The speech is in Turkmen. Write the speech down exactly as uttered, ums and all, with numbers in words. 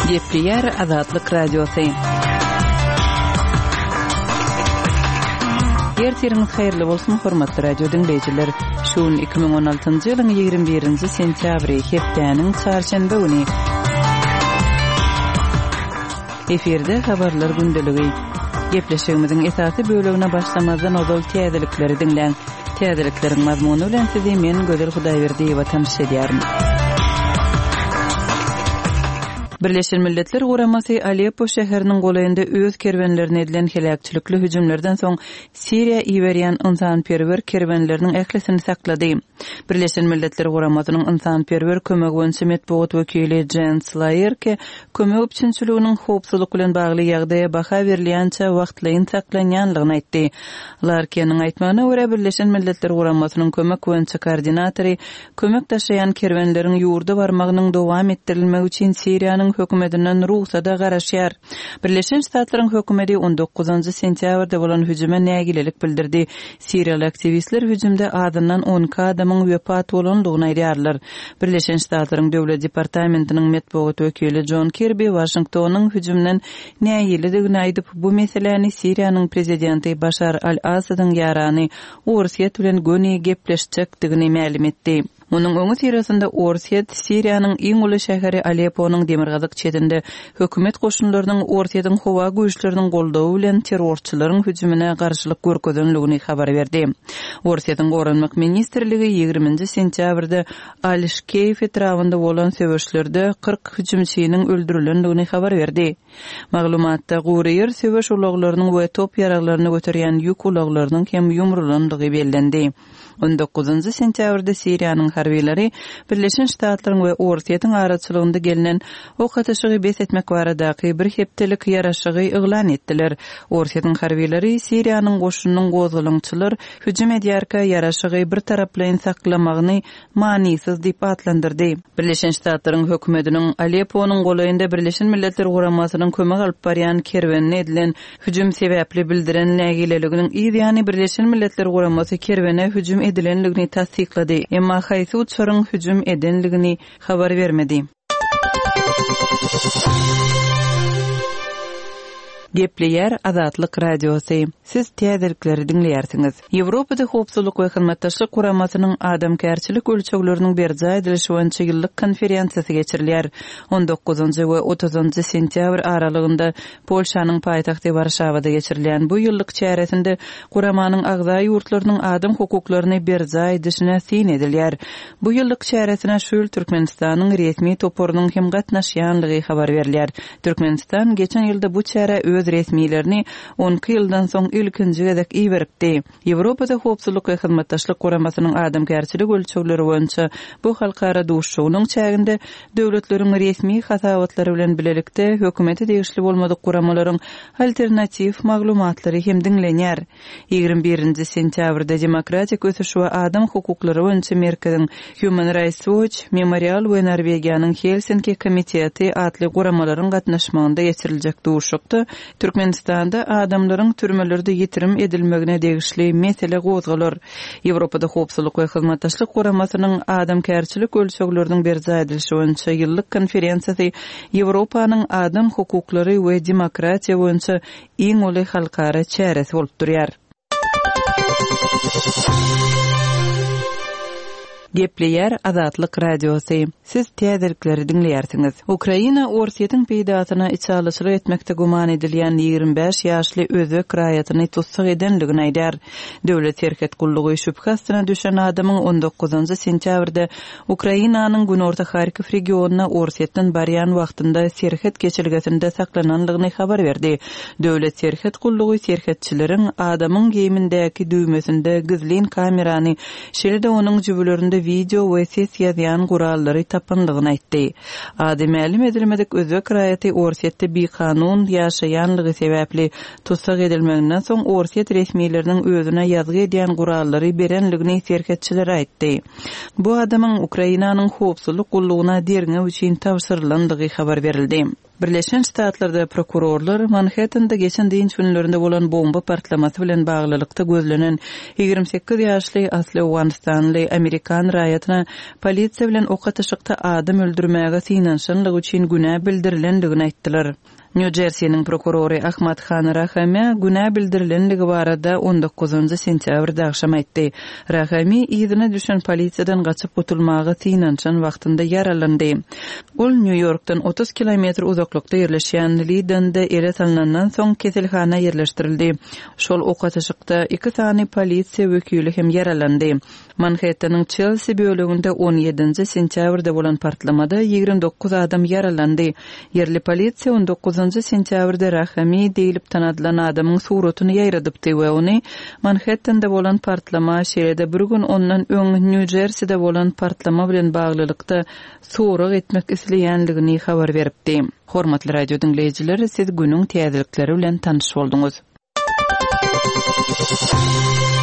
Gepleyer Azatlyk Radiosu. Ertiriniz hayırlı bolsun hormatly radio dinleyijiler. Şuun iki bin on altıncı ýylyň ýygrimi birinji sentýabry hepdäniň çarşamba güni. Eferde habarlar gündeligi. Gepleşigimiziň esasy bölegine başlamazdan ozal täzelikleri dinleň. Täzelikleriň mazmuny bilen sizi men Gözel Hudaýberdiýewa tanış edýärim. Birleşen Milletler Guramasy Aleppo şäheriniň golaýynda öz kerwenlerine edilen helakçylykly hüjümlerden soň Siriýa iberýän ynsanperwer kerwenleriniň ählisini saklady. Birleşen Milletler Guramasynyň ynsanperwer kömek boýunça metbuat wekili Jens Laerke kömek üçinçiliginiň howpsuzlyk bilen bagly ýagdaýa baha berilýänçe wagtlaýyn saklanýanlygyny aýtdy. Laerke'niň aýtmagyna görä Birleşen Milletler Guramasynyň kömek boýunça koordinatory kömek taşıyan kerwenleriň ýurda barmagynyň dowam etdirilmegi üçin Siriýanyň hökümetinden ruhsada garaşýar. Birleşen Ştatlaryň hökümeti on dokuzunçy sentýabrda bolan hüjüme nägilelik bildirdi. Siriýaly aktivistler hüjümde adından on adamyň wepat bolanlygyny aýdýarlar. Birleşen Ştatlaryň döwlet departamentiniň metbuat wekili John Kirby Washingtonyň hüjümden nägileligini aýdyp, bu meseleni Siriýanyň prezidenti Bashar al-Asadyň ýarany Ursiýet bilen göni gepleşjekdigini ma'lum etdi. Munyň öňü tirasynda Ursiýet Siriýanyň iň uly şäheri Alepponyň demirgazyk çetinde hökümet goşunlarynyň Ursiýetyň howa güýçleriniň goldawy bilen terrorçylaryň hüjümine garşylyk görkezdenligini habar berdi. Ursiýetyň Gorunmak ministrligi ýygrimi sentýabrda Alişkeýf etrafynda bolan söwüşlerde kırk hüjümçiniň öldürilendigini habar berdi. Maglumatda Guriýer söwüş ulaglarynyň we top ýaraglaryny götürýän ýük ulaglarynyň hem ýumrulandygy bellendi. on dokuzunçy sentýabrda Siriýanyň harbiýleri Birleşen Ştatlaryň we Ursiýetyň araçylygynda gelinen ok ateşigi bes etmek baradaky bir hepdelik ýaraşygy eglan etdiler. Ursiýetyň harbiýleri Siriýanyň goşunynyň gozulunçylar hüjüm edýärkä ýaraşygy bir taraplaýyn saklamagyny manysyz diýip atlandyrdy. Birleşen Ştatlaryň hökümetiniň Alepponyň golaýynda Birleşen Milletler Guramasynyň kömek alyp barýan kerwenine edilen hüjüm sebäpli bildiren nägileliginiň ýa-ni Birleşen Milletler Guramasy kerwene hüjüm edilenligini tasdiklady. Emma haýsy uçaryň hüjüm edenligini habar bermedi. Gepleyer Azatlyk Radiosu. Siz täzelikleri dinleýärsiňiz. Ýewropada howpsuzlyk we hyzmatdaşlyk Guramasynyň adamkärçilik ölçekleriniň berja edilişi boýunça ýyllyk konferensiýasy geçirilýär. on dokuzunçy we otuzunçy sentýabr aralygynda Polşanyň paýtagty Warşawada geçirilýän bu ýyllyk çäresinde Guramanyň agza ýurtlarynyň adam hukuklaryny berja edişine sin edilýär. Bu ýyllyk çäresine şol Türkmenistanyň resmi toporunyň hem gatnaşýanlygy habar berilýär. Türkmenistan geçen ýylda bu çäre öz resmilerini on ýyldan soň ilkinji gezek iýeripdi. Ýewropada howpsuzlyk we hyzmatdaşlyk Guramasynyň adamkärçilik ölçekleri boýunça bu halkara duşşugynyň çäginde döwletleriň resmi hasabatlary bilen bilelikde hökümeti degişli bolmadyk guramalaryň alternativ maglumatlary hem dinlenýär. ýygrimi birinji sentýabrda Demokratik ösüş we adam hukuklary boýunça merkeziň Human Rights Watch, Memorial we Norwegiýanyň Helsinki komiteti atly guramalaryň gatnaşmagynda geçiriljek duşşukda Türkmenistanda adamlaryň türmelerde ýetirim edilmegine degişli mesele gozgalar. Ýewropada howpsuzlyk we hyzmatdaşlyk Guramasynyň adamkärçilik ölçekleriniň berja edilişi boýunça ýyllyk konferensiýasy Ýewropanyň adam hukuklary we demokratiýa boýunça iň uly halkara çäresi bolup durýar. Gepleyer Azatlyk Radiosu. Siz täzelikleri dinleýärsiňiz. Ukraina Ursiýetyň peýdatyna içalyşyk etmekde guman edilýän ýygrimi beş ýaşly özbek raýatyny tutsak edenligini aýdýar. Döwlet serket gullugy şüphasyna düşen adamyň on dokuzunçy sentýabrda Ukrainanyň Günorta Harkiv regionuna Ursiýetden barýan wagtynda serket geçirgesinde saklananlygyny habar berdi. Döwlet serket gullugy serketçileriň adamyň geýimindäki düýmesinde gizlin kamerany şeýle onuň jübülerinde video we ses ýazýan gurallary tapanlygyny aýtdy. Ady ma'lum edilmedik özbek raýaty Ursiýetde bir kanun ýaşaýanlygy sebäpli tutsak edilmeginden soň Ursiýet resmiýetleriniň özüne ýazgy edýän gurallary berenligini serketçiler aýtdy. Bu adamyň Ukrainanyň howpsuzlyk gullugyna derňe üçin tawsyrlandygy habar berildi. Birleşen Ştatlarda prokurorlar Manhattan'da geçen diýinç günlerinde bolan bomba partlamasy bilen baglylykda gözlenen ýigirmi sekiz ýaşly Asli Wanstanley Amerikan raýatyna polisiýa bilen ok atışykda adam öldürmäge synanşanlygy üçin günä bildirilendigini aýtdylar. New Jersey'nin prokurory Ahmad Khan Rahami günä bildirilenligi barada on dokuzunçy sentýabrda akşam aýtdy. Rahami ýygyna düşen polisiýadan gaçyp gutulmagy synanşan wagtynda yaralandy. Ol New York'tan otuz kilometr uzaklykda ýerleşýän Lidende ele salanandan soň keselhana ýerleşdirildi. Şol ok atışykda iki sany polisiýa wekili hem yaralandy. Manhattan'ın Chelsea bölügünde on ýedinçi sentýabrda bolan partlamada ýigirmi dokuz adam yaralandy. Yerli polisiýa on dokuzunçy sentýabrda Rahami diýilip tanadylan adamyň suratyny ýaýradypdy we ony Manhattan'da bolan partlama şeýlede bir gün ondan öň New Jersey'de bolan partlama bilen baglylykda sorak etmek isleýänligini habar beripdi. Hormatly radio dinleýijiler, siz günüň täzelikleri bilen tanyş boldunuz.